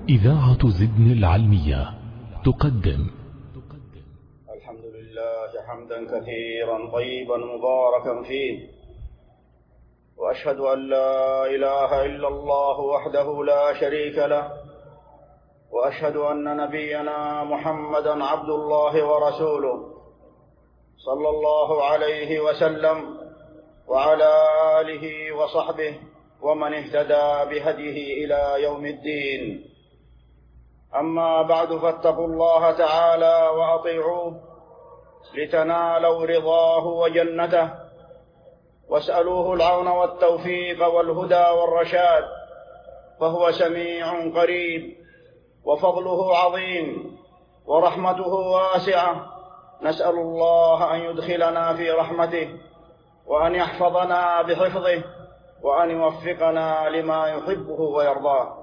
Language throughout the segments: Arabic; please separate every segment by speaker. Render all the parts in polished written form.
Speaker 1: إذاعة زدن العلمية تقدم.
Speaker 2: الحمد لله حمدا كثيرا طيبا مباركا فيه، وأشهد أن لا إله إلا الله وحده لا شريك له، وأشهد أن نبينا محمدا عبد الله ورسوله صلى الله عليه وسلم وعلى آله وصحبه ومن اهتدى بهديه إلى يوم الدين. أما بعد، فاتقوا الله تعالى وأطيعوه لتنالوا رضاه وجنته، واسألوه العون والتوفيق والهدى والرشاد، فهو سميع قريب وفضله عظيم ورحمته واسعة. نسأل الله أن يدخلنا في رحمته، وأن يحفظنا بحفظه، وأن يوفقنا لما يحبه ويرضاه.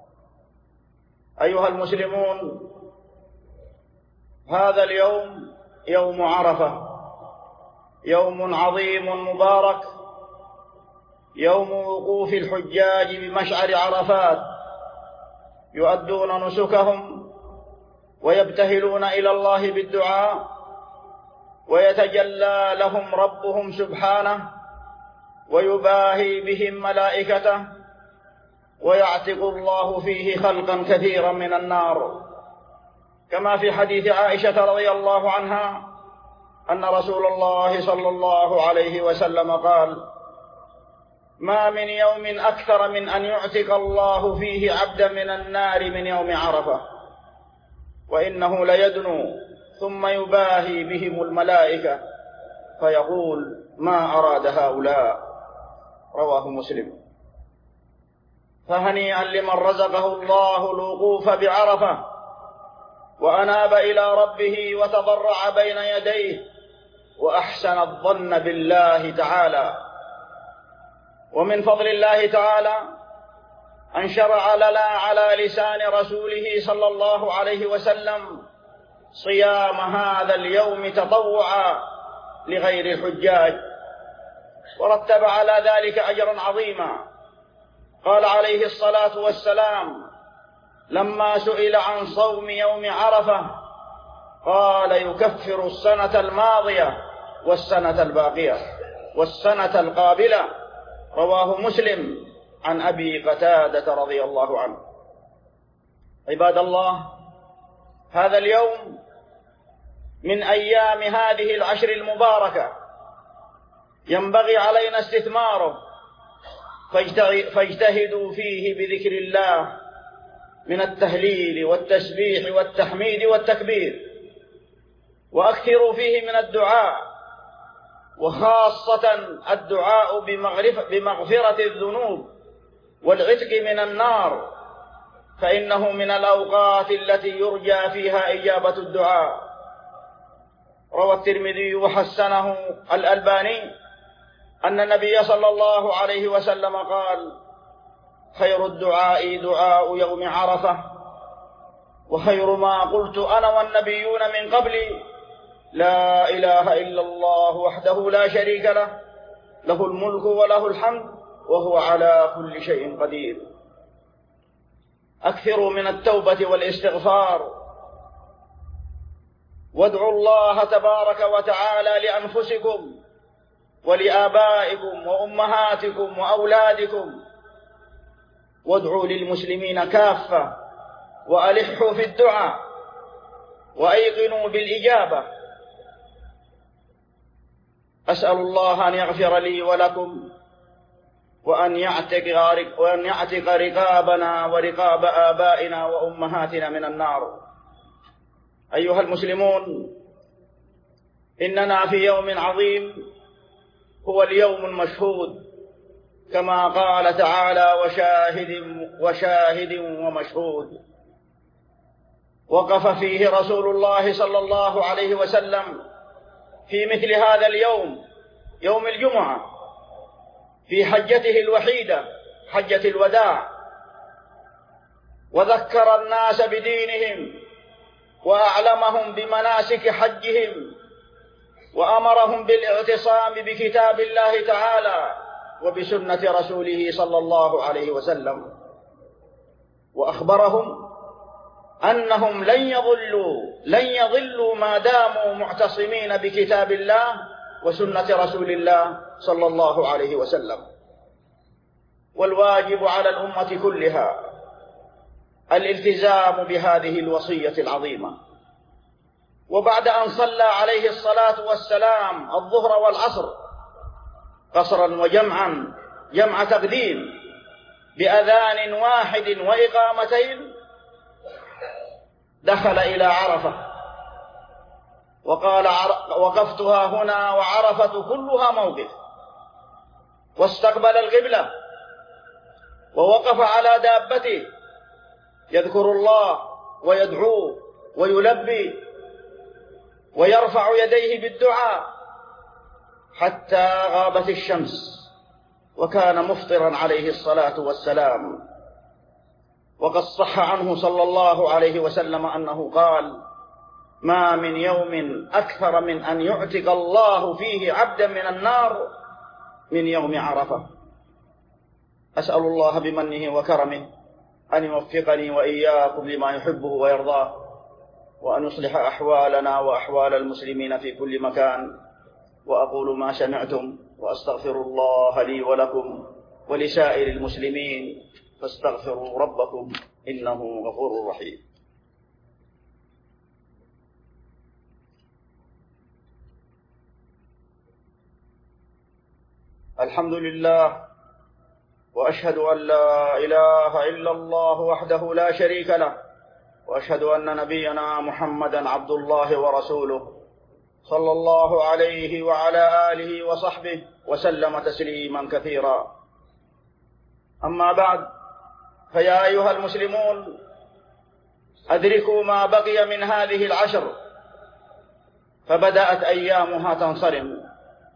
Speaker 2: أيها المسلمون، هذا اليوم يوم عرفة، يوم عظيم مبارك، يوم وقوف الحجاج بمشعر عرفات، يؤدون نسكهم ويبتهلون إلى الله بالدعاء، ويتجلى لهم ربهم سبحانه ويباهي بهم ملائكته، ويعتق الله فيه خلقا كثيرا من النار، كما في حديث عائشة رضي الله عنها أن رسول الله صلى الله عليه وسلم قال: ما من يوم أكثر من أن يعتق الله فيه عبدا من النار من يوم عرفة، وإنه ليدنو ثم يباهي بهم الملائكة فيقول: ما أراد هؤلاء. رواه مسلم. فهنيئا لمن رزقه الله الوقوف بعرفة وأناب إلى ربه وتضرع بين يديه وأحسن الظن بالله تعالى. ومن فضل الله تعالى أن شرع لنا على لسان رسوله صلى الله عليه وسلم صيام هذا اليوم تطوعا لغير الحجاج، ورتب على ذلك أجرا عظيما. قال عليه الصلاة والسلام لما سئل عن صوم يوم عرفة قال: يكفر السنة الماضية والسنة الباقية والسنة القابلة. رواه مسلم عن أبي قتادة رضي الله عنه. عباد الله، هذا اليوم من أيام هذه العشر المباركة، ينبغي علينا استثماره، فاجتهدوا فيه بذكر الله من التهليل والتسبيح والتحميد والتكبير، وأكثروا فيه من الدعاء، وخاصة الدعاء بمغفرة الذنوب والعتق من النار، فإنه من الأوقات التي يرجى فيها إجابة الدعاء. روى الترمذي وحسنه الألباني أن النبي صلى الله عليه وسلم قال: خير الدعاء دعاء يوم عرفة، وخير ما قلت أنا والنبيون من قبلي لا إله إلا الله وحده لا شريك له، له الملك وله الحمد وهو على كل شيء قدير. أكثروا من التوبة والاستغفار، وادعوا الله تبارك وتعالى لأنفسكم ولآبائكم وأمهاتكم وأولادكم، وادعوا للمسلمين كافة، وألحوا في الدعاء، وأيقنوا بالإجابة. أسأل الله أن يغفر لي ولكم، وأن يعتق رقابنا ورقاب آبائنا وأمهاتنا من النار. أيها المسلمون، إننا في يوم عظيم هو اليوم المشهود، كما قال تعالى: وشاهد ومشهود. وقف فيه رسول الله صلى الله عليه وسلم في مثل هذا اليوم، يوم الجمعة، في حجته الوحيدة، حجة الوداع، وذكر الناس بدينهم وأعلمهم بمناسك حجهم، وأمرهم بالاعتصام بكتاب الله تعالى وبسنة رسوله صلى الله عليه وسلم، وأخبرهم أنهم لن يضلوا ما داموا معتصمين بكتاب الله وسنة رسول الله صلى الله عليه وسلم. والواجب على الأمة كلها الالتزام بهذه الوصية العظيمة. وبعد أن صلى عليه الصلاة والسلام الظهر والعصر قصرا وجمعا جمع تقديم بأذان واحد وإقامتين، دخل إلى عرفة وقال: وقفتها هنا وعرفة كلها موقف. واستقبل القبلة ووقف على دابته يذكر الله ويدعو ويلبي ويرفع يديه بالدعاء حتى غابت الشمس، وكان مفطرا عليه الصلاة والسلام. وقد صح عنه صلى الله عليه وسلم أنه قال: ما من يوم أكثر من أن يعتق الله فيه عبدا من النار من يوم عرفة. أسأل الله بمنه وكرمه أن يوفقني وإياكم لما يحبه ويرضاه، وأن يصلح أحوالنا وأحوال المسلمين في كل مكان. وأقول ما سمعتم وأستغفر الله لي ولكم ولسائر المسلمين، فاستغفروا ربكم إنه غفور رحيم. الحمد لله، وأشهد أن لا إله إلا الله وحده لا شريك له، وأشهد أن نبينا محمدا عبد الله ورسوله صلى الله عليه وعلى آله وصحبه وسلم تسليما كثيرا. أما بعد، فيا أيها المسلمون، أدركوا ما بقي من هذه العشر، فبدأت أيامها تنصرم.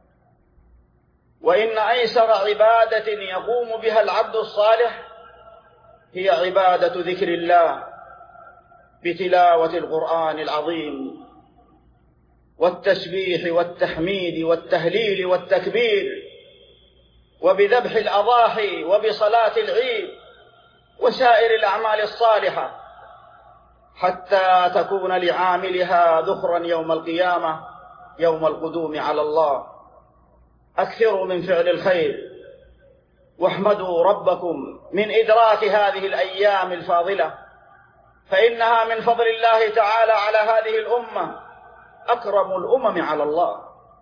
Speaker 2: وإن أيسر عبادة يقوم بها العبد الصالح هي عبادة ذكر الله بتلاوة القرآن العظيم والتسبيح والتحميد والتهليل والتكبير، وبذبح الأضاحي وبصلاة العيد وسائر الأعمال الصالحة، حتى تكون لعاملها ذخرا يوم القيامة يوم القدوم على الله. أكثروا من فعل الخير، واحمدوا ربكم من إدراك هذه الأيام الفاضلة، فإنها من فضل الله تعالى على هذه الأمة أكرم الأمم على الله.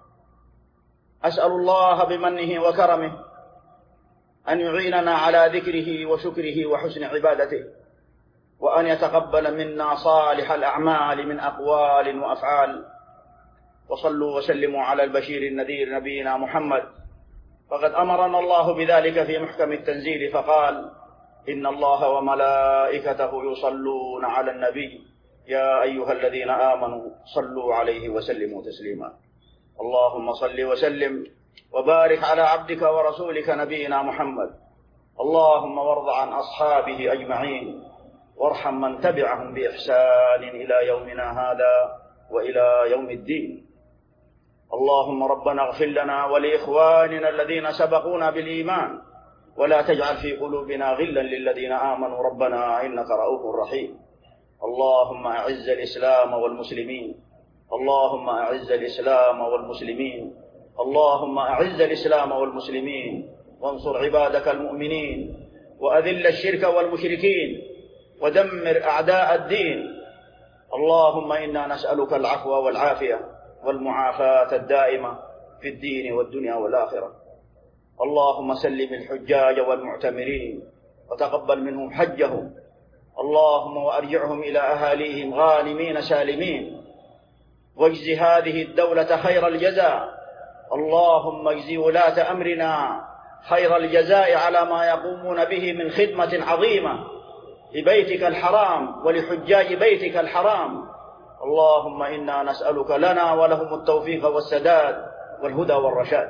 Speaker 2: أسأل الله بمنه وكرمه أن يعيننا على ذكره وشكره وحسن عبادته، وأن يتقبل منا صالح الأعمال من أقوال وأفعال. وصلوا وسلموا على البشير النذير نبينا محمد، فقد أمرنا الله بذلك في محكم التنزيل فقال: إن الله وملائكته يصلون على النبي يا أيها الذين آمنوا صلوا عليه وسلموا تسليما. اللهم صل وسلم وبارك على عبدك ورسولك نبينا محمد. اللهم وارض عن أصحابه أجمعين، وارحم من تبعهم بإحسان إلى يومنا هذا وإلى يوم الدين. اللهم ربنا اغفر لنا ولإخواننا الذين سبقونا بالإيمان، ولا تجعل في قلوبنا غلا للذين آمنوا ربنا إنك رؤوف رحيم. اللهم أعز الإسلام والمسلمين، اللهم أعز الإسلام والمسلمين، اللهم أعز الإسلام والمسلمين، وانصر عبادك المؤمنين، وأذل الشرك والمشركين، ودمر أعداء الدين. اللهم إنا نسألك العفو والعافية والمعافاة الدائمة في الدين والدنيا والآخرة. اللهم سلم الحجاج والمعتمرين وتقبل منهم حجهم. اللهم وأرجعهم إلى أهاليهم غانمين سالمين، واجز هذه الدولة خير الجزاء. اللهم اجز ولاة أمرنا خير الجزاء على ما يقومون به من خدمة عظيمة لبيتك الحرام ولحجاج بيتك الحرام. اللهم إنا نسألك لنا ولهم التوفيق والسداد والهدى والرشاد.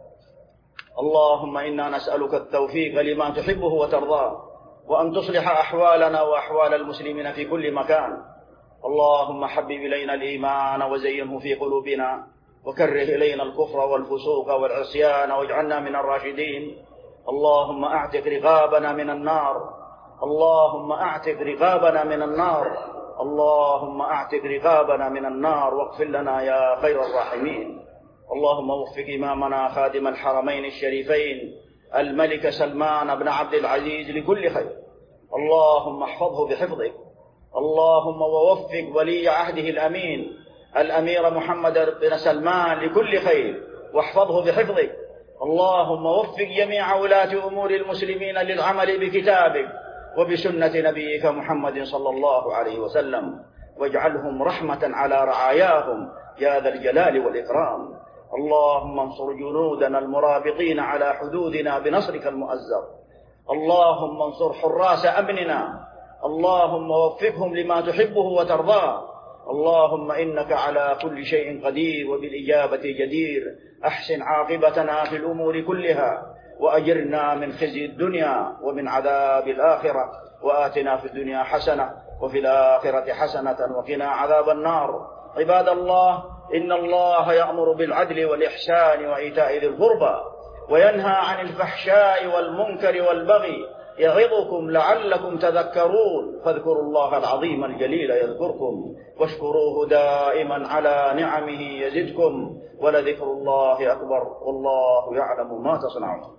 Speaker 2: اللهم إنا نسألك التوفيق لما تحبه وترضاه، وأن تصلح أحوالنا وأحوال المسلمين في كل مكان. اللهم حبب إلينا الإيمان وزينه في قلوبنا، وكره إلينا الكفر والفسوق والعصيان، واجعلنا من الراشدين. اللهم أعتق رقابنا من النار، اللهم أعتق رقابنا من النار، اللهم أعتق رقابنا من النار واغفر لنا يا خير الراحمين. اللهم وفق إمامنا خادم الحرمين الشريفين الملك سلمان بن عبد العزيز لكل خير، اللهم احفظه بحفظك. اللهم ووفق ولي عهده الأمين الأمير محمد بن سلمان لكل خير واحفظه بحفظك. اللهم وفق جميع ولاة أمور المسلمين للعمل بكتابك وبسنة نبيك محمد صلى الله عليه وسلم، واجعلهم رحمة على رعاياهم يا ذا الجلال والإكرام. اللهم انصر جنودنا المرابطين على حدودنا بنصرك المؤزر. اللهم انصر حراس أمننا، اللهم وفقهم لما تحبه وترضاه. اللهم إنك على كل شيء قدير وبالإجابة جدير. أحسن عاقبتنا في الأمور كلها، وأجرنا من خزي الدنيا ومن عذاب الآخرة، وآتنا في الدنيا حسنة وفي الآخرة حسنة وقنا عذاب النار. عباد الله، إن الله يأمر بالعدل والإحسان وإيتاء ذي القربى وينهى عن الفحشاء والمنكر والبغي، يعظكم لعلكم تذكرون. فاذكروا الله العظيم الجليل يذكركم، واشكروه دائما على نعمه يزدكم، ولذكر الله أكبر والله يعلم ما تصنعون.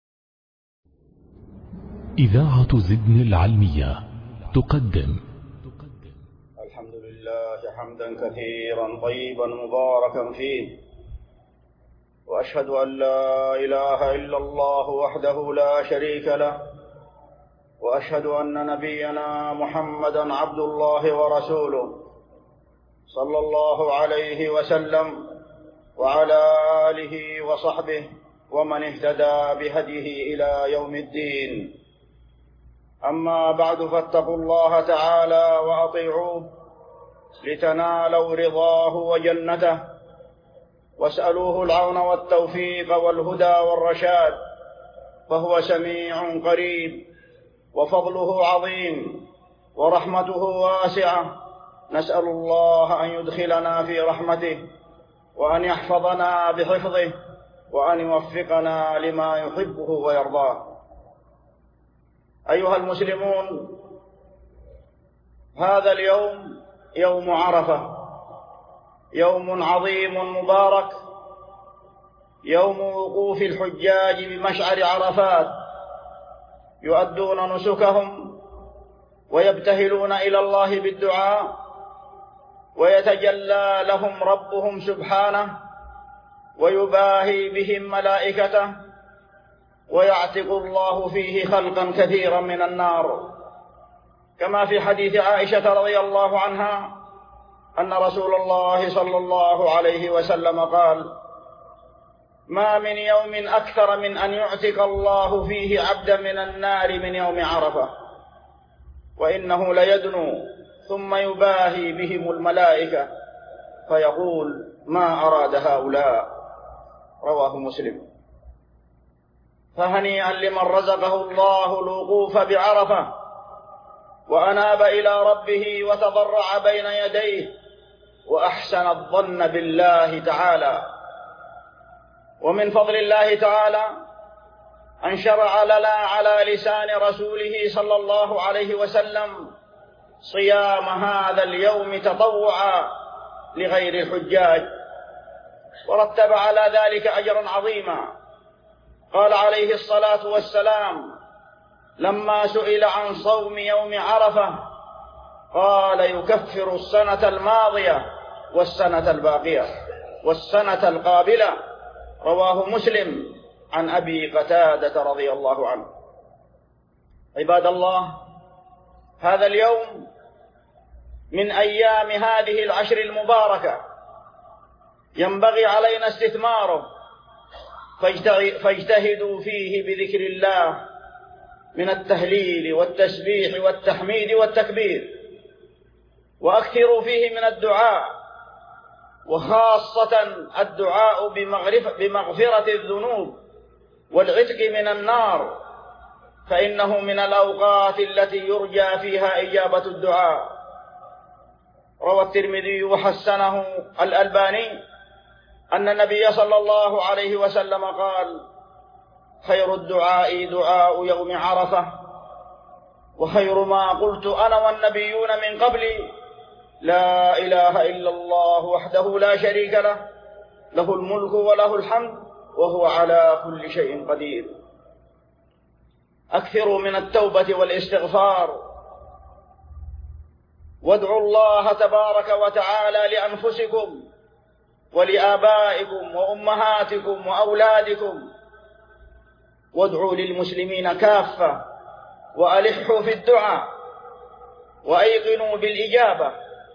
Speaker 1: إذاعة زدن العلمية تقدم.
Speaker 2: الحمد لله حمدا كثيرا طيبا مباركا فيه، وأشهد أن لا إله إلا الله وحده لا شريك له، وأشهد أن نبينا محمدا عبد الله ورسوله صلى الله عليه وسلم وعلى آله وصحبه ومن اهتدى بهديه إلى يوم الدين. أما بعد، فاتقوا الله تعالى وأطيعوه لتنالوا رضاه وجنته، واسألوه العون والتوفيق والهدى والرشاد، فهو سميع قريب وفضله عظيم ورحمته واسعة. نسأل الله أن يدخلنا في رحمته، وأن يحفظنا بحفظه، وأن يوفقنا لما يحبه ويرضاه. أيها المسلمون، هذا اليوم يوم عرفة، يوم عظيم مبارك، يوم وقوف الحجاج بمشعر عرفات، يؤدون نسكهم ويبتهلون إلى الله بالدعاء، ويتجلى لهم ربهم سبحانه ويباهي بهم ملائكته، ويعتق الله فيه خلقا كثيرا من النار، كما في حديث عائشة رضي الله عنها أن رسول الله صلى الله عليه وسلم قال: ما من يوم أكثر من أن يعتق الله فيه عبدا من النار من يوم عرفة، وإنه ليدنو ثم يباهي بهم الملائكة فيقول: ما أراد هؤلاء. رواه مسلم. فهنيئا لمن رزقه الله الوقوف بعرفة وأناب إلى ربه وتضرع بين يديه وأحسن الظن بالله تعالى. ومن فضل الله تعالى أن شرع لنا على لسان رسوله صلى الله عليه وسلم صيام هذا اليوم تطوعا لغير الحجاج، ورتب على ذلك أجرا عظيما. قال عليه الصلاة والسلام لما سئل عن صوم يوم عرفة قال: يكفر السنة الماضية والسنة الباقية والسنة القابلة. رواه مسلم عن أبي قتادة رضي الله عنه. عباد الله، هذا اليوم من أيام هذه العشر المباركة ينبغي علينا استثماره، فاجتهدوا فيه بذكر الله من التهليل والتسبيح والتحميد والتكبير، وأكثروا فيه من الدعاء، وخاصة الدعاء بمغفرة الذنوب والعتق من النار، فإنه من الأوقات التي يرجى فيها إجابة الدعاء. روى الترمذي وحسنه الألباني أن النبي صلى الله عليه وسلم قال: خير الدعاء دعاء يوم عرفة، وخير ما قلت أنا والنبيون من قبلي لا إله إلا الله وحده لا شريك له، له الملك وله الحمد وهو على كل شيء قدير. أكثروا من التوبة والاستغفار، وادعوا الله تبارك وتعالى لأنفسكم ولآبائكم وأمهاتكم وأولادكم، وادعوا للمسلمين كافة، وألحوا في الدعاء وأيقنوا بالإجابة.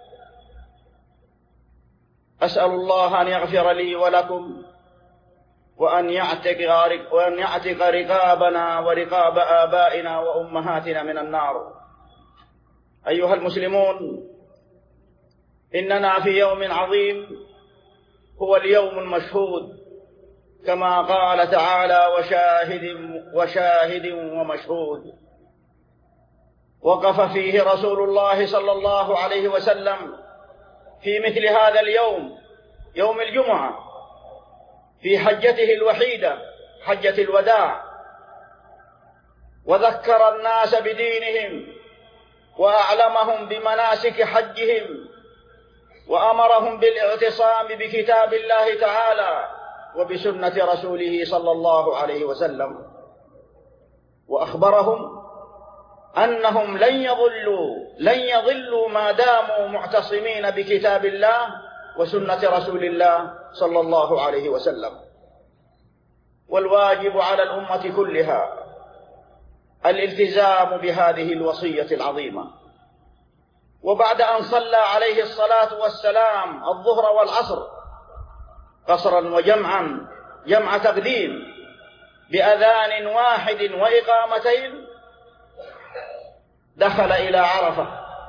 Speaker 2: أسأل الله أن يغفر لي ولكم، وأن يعتق رقابنا ورقاب آبائنا وأمهاتنا من النار. أيها المسلمون، إننا في يوم عظيم هو اليوم المشهود، كما قال تعالى: وشاهد ومشهود. وقف فيه رسول الله صلى الله عليه وسلم في مثل هذا اليوم، يوم الجمعة، في حجته الوحيدة، حجة الوداع، وذكر الناس بدينهم وأعلمهم بمناسك حجهم، وأمرهم بالاعتصام بكتاب الله تعالى وبسنة رسوله صلى الله عليه وسلم، وأخبرهم أنهم لن يضلوا ما داموا معتصمين بكتاب الله وسنة رسول الله صلى الله عليه وسلم. والواجب على الأمة كلها الالتزام بهذه الوصية العظيمة. وبعد أن صلى عليه الصلاة والسلام الظهر والعصر قصرا وجمعا، جمع تقديم بأذان واحد وإقامتين، دخل إلى عرفة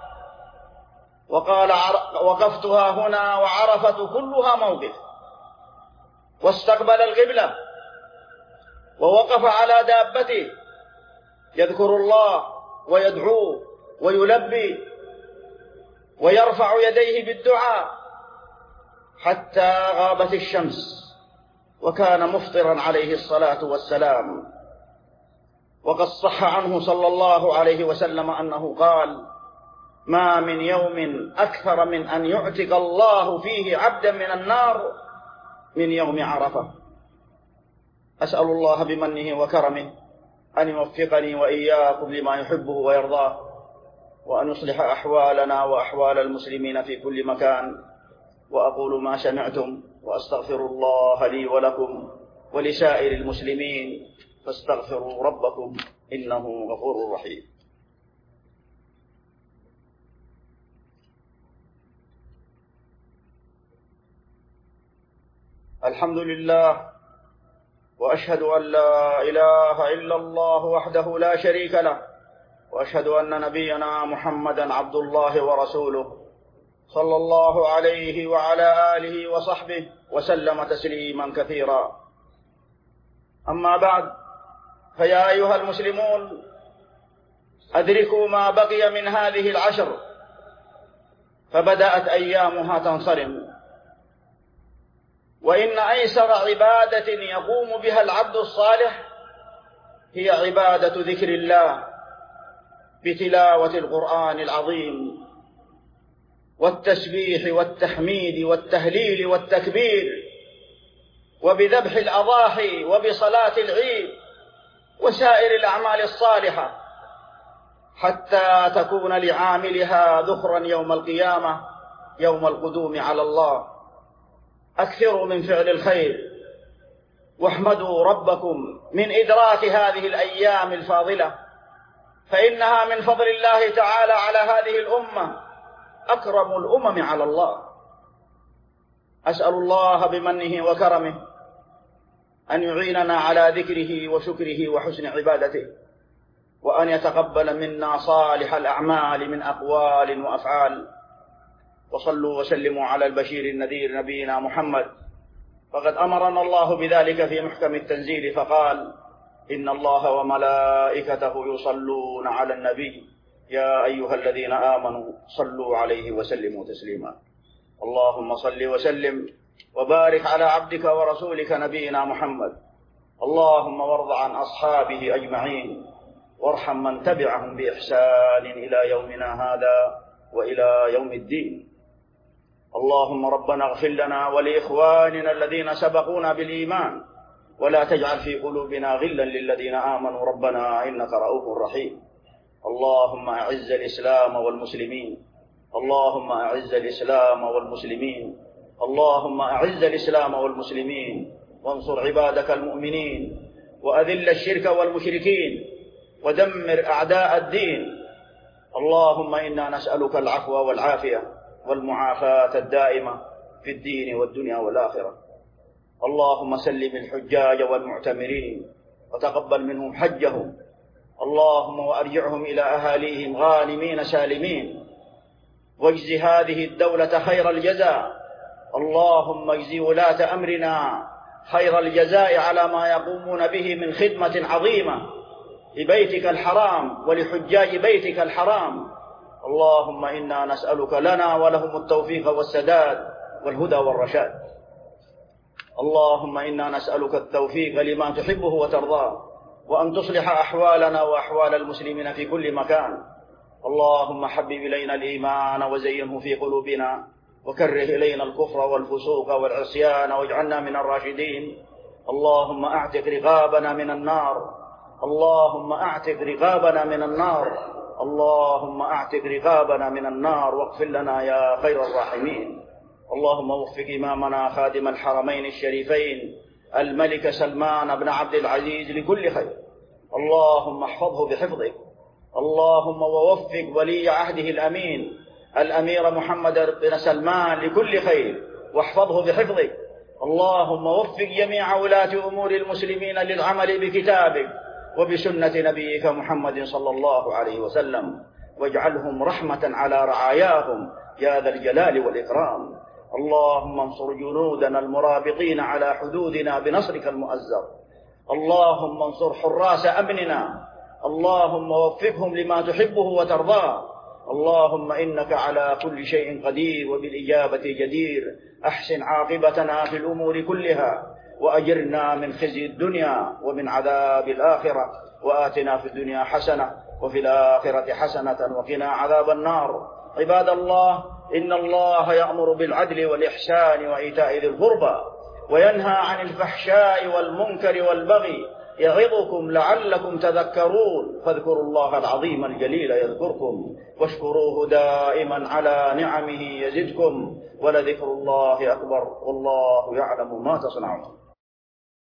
Speaker 2: وقال: وقفتها هنا وعرفة كلها موقف. واستقبل القبلة ووقف على دابته يذكر الله ويدعوه ويلبي ويرفع يديه بالدعاء حتى غابت الشمس، وكان مفطرا عليه الصلاة والسلام. وقد صح عنه صلى الله عليه وسلم أنه قال: ما من يوم أكثر من أن يعتق الله فيه عبدا من النار من يوم عرفة. أسأل الله بمنه وكرمه أن يوفقني وإياكم لما يحبه ويرضاه، وأن يصلح أحوالنا وأحوال المسلمين في كل مكان. وأقول ما سمعتم، وأستغفر الله لي ولكم ولسائر المسلمين، فاستغفروا ربكم إنه غفور رحيم. الحمد لله، وأشهد أن لا إله إلا الله وحده لا شريك له، وأشهد أن نبينا محمدا عبد الله ورسوله، صلى الله عليه وعلى آله وصحبه وسلم تسليما كثيرا. أما بعد، فيا أيها المسلمون، أدركوا ما بقي من هذه العشر، فبدأت أيامها تنصرم. وإن أيسر عبادة يقوم بها العبد الصالح هي عبادة ذكر الله بتلاوة القرآن العظيم والتسبيح والتحميد والتهليل والتكبير، وبذبح الأضاحي وبصلاة العيد وسائر الأعمال الصالحة، حتى تكون لعاملها ذخرا يوم القيامة، يوم القدوم على الله. أكثروا من فعل الخير، واحمدوا ربكم من إدراك هذه الأيام الفاضلة، فإنها من فضل الله تعالى على هذه الأمة أكرم الأمم على الله. أسأل الله بمنه وكرمه أن يعيننا على ذكره وشكره وحسن عبادته، وأن يتقبل منا صالح الأعمال من أقوال وأفعال. وصلوا وسلموا على البشير النذير نبينا محمد، فقد أمرنا الله بذلك في محكم التنزيل فقال: إن الله وملائكته يصلون على النبي يا أيها الذين آمنوا صلوا عليه وسلموا تسليما. اللهم صل وسلم وبارك على عبدك ورسولك نبينا محمد. اللهم وارض عن أصحابه أجمعين، وارحم من تبعهم بإحسان إلى يومنا هذا وإلى يوم الدين. اللهم ربنا اغفر لنا ولإخواننا الذين سبقونا بالإيمان ولا تجعل في قلوبنا غلا للذين آمنوا ربنا إنك رؤوف رحيم. اللهم أعز الإسلام والمسلمين، اللهم أعز الإسلام والمسلمين، اللهم أعز الإسلام والمسلمين، وانصر عبادك المؤمنين، وأذل الشرك والمشركين، ودمر أعداء الدين. اللهم إنا نسألك العفو والعافية والمعافاة الدائمة في الدين والدنيا والآخرة. اللهم سلم الحجاج والمعتمرين وتقبل منهم حجهم، اللهم وأرجعهم إلى أهاليهم غانمين سالمين، واجز هذه الدولة خير الجزاء. اللهم اجز ولاة أمرنا خير الجزاء على ما يقومون به من خدمة عظيمة لبيتك الحرام ولحجاج بيتك الحرام. اللهم إنا نسألك لنا ولهم التوفيق والسداد والهدى والرشاد. اللهم إنا نسألك التوفيق لما تحبه وترضاه، وأن تصلح أحوالنا وأحوال المسلمين في كل مكان. اللهم حبب إلينا الإيمان وزينه في قلوبنا، وكره إلينا الكفر والفسوق والعصيان واجعلنا من الراشدين. اللهم أعتق رقابنا من النار، اللهم أعتق رقابنا من النار، اللهم أعتق رقابنا من النار، واغفر لنا يا خير الراحمين. اللهم وفق إمامنا خادم الحرمين الشريفين الملك سلمان بن عبد العزيز لكل خير، اللهم احفظه بحفظك. اللهم ووفق ولي عهده الأمين الأمير محمد بن سلمان لكل خير، واحفظه بحفظك. اللهم وفق جميع ولاة أمور المسلمين للعمل بكتابك وبسنة نبيك محمد صلى الله عليه وسلم، واجعلهم رحمة على رعاياهم يا ذا الجلال والإكرام. اللهم انصر جنودنا المرابطين على حدودنا بنصرك المؤزر. اللهم انصر حراس أمننا، اللهم وفقهم لما تحبه وترضاه. اللهم إنك على كل شيء قدير وبالإجابة جدير. أحسن عاقبتنا في الأمور كلها، وأجرنا من خزي الدنيا ومن عذاب الآخرة، وآتنا في الدنيا حسنة وفي الآخرة حسنة وقنا عذاب النار. عباد الله، إن الله يأمر بالعدل والإحسان وإيتاء ذي القربى، وينهى عن الفحشاء والمنكر والبغي، يعظكم لعلكم تذكرون. فاذكروا الله العظيم الجليل يذكركم، واشكروه دائما على نعمه يزدكم، ولذكر الله أكبر، والله يعلم ما تصنعون.